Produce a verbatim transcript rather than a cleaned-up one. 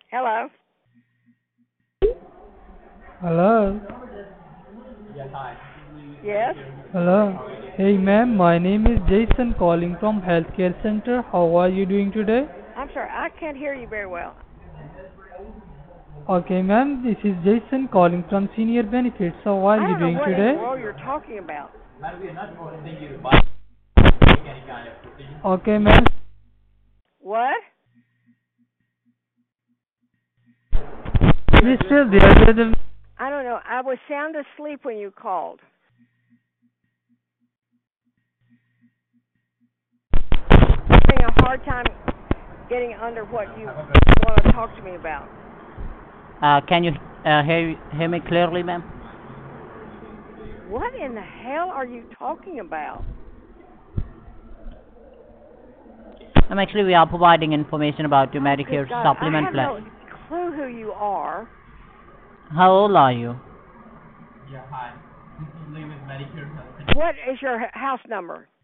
Hello. Hello. Yes. Hello. Hey ma'am, my name is Jason calling from Healthcare Center. How are you doing today? I'm sorry, I can't hear you very well. Okay ma'am, this is Jason calling from Senior Benefits. How are I you don't know doing what in the today? world you're talking about. Okay ma'am. What? Please still there with the I don't know. I was sound asleep when you called. Having a hard time getting under what you want to talk to me about. Uh, can you uh, hear hear me clearly, ma'am? What in the hell are you talking about? Um, actually, we are providing information about your Oh, good Medicare God. I supplement have no plan. clue who you are. How old are you? What is your h- house number?